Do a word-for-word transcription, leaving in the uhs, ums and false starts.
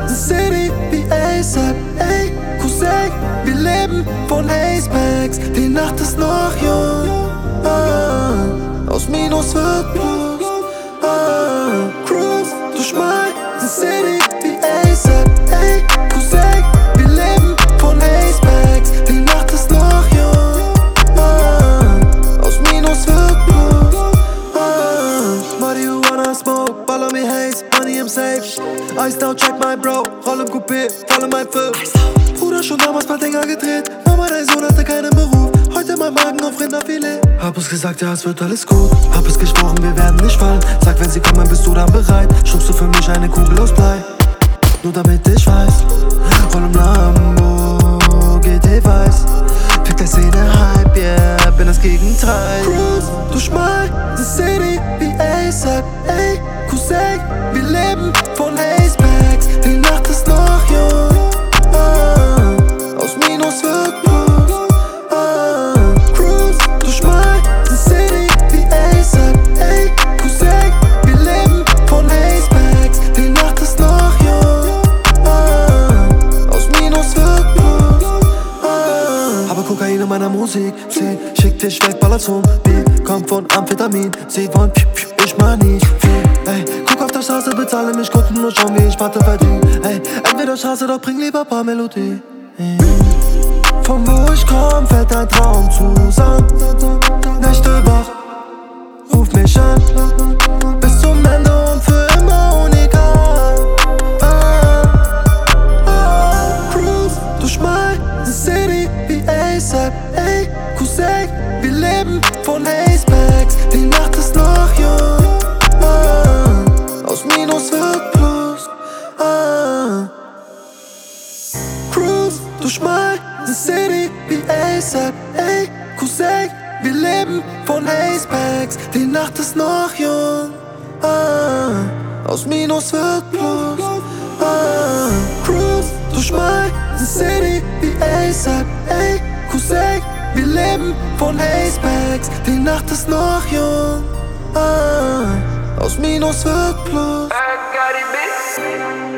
the city wie A$AP. Ey, Cousin, wir leben von Hazebags. Die Nacht ist noch jung. Ah, aus Minus wird Plus. Ah, Cruise durch my city wie A$AP. Ey, Cousin, wir leben von Hazebags. Die Nacht ist noch jung. Ah, aus Minus wird Plus. Ah, Marihuana Smoke, baller mir Haze, Money im Safe. Iced out, check my bro, roll im Coupé, voll in mein Film. Bruder, schon damals paar Dinger gedreht. Mama, dein Sohn hatte keinen Beruf. Heute mein Magen auf Rinderfilet. Hab es gesagt, ja, es wird alles gut. Hab es geschworen, wir werden nicht fallen. Sag, wenn sie kommen, bist du dann bereit. Schubst du für mich eine Kugel aus Blei. Nur damit ich weiß, roll im Lambo, G T weiß. Fick der Szene Hype, yeah, bin das Gegenteil. Cruise durch my city wie A$AP. Ey, Cousin, wir leben von Hazebags. Die Nacht ist noch jung. Ah, aus Minus wird Plus. Ah, Cruise durch my city wie A$AP. Ey, Cousin, wir leben von Hazebags. Die Nacht ist noch jung. Ah, aus Minus wird Plus. Ah, aber Kokain in meiner Musik. Sie schickt dich weg, baller zum Beat. Kommt von Amphetamin. Sie wollen piu, piu, ich mach nicht viel. Ey, guck auf der Straße, bezahle mich Kunden und schau, wie ich Patte verdien. Ey, entweder Straße, doch bring lieber paar Melodie. Von wo ich komm, fällt ein Traum zusammen. Nächte wach, ruf mich an. Bis zum Ende und für immer unegal. Ah, ah, Cruise durch my city wie A$AP. Ey, Cousin, wir leben von Hazebags. Die Nacht ist noch jung. Ah, aus Minus wird Plus. Ah, Cruise durch my city wie A$AP. Ey, Cousin, wir leben von Hazebags. Die Nacht ist noch jung. Ah, aus Minus wird Plus. Ah, Cruise durch my city wie A$AP. Ey, Cousin, wir leben von Hazebags. Die Nacht ist noch jung. Ah, aus Minus wird Plus. I got it, bitch.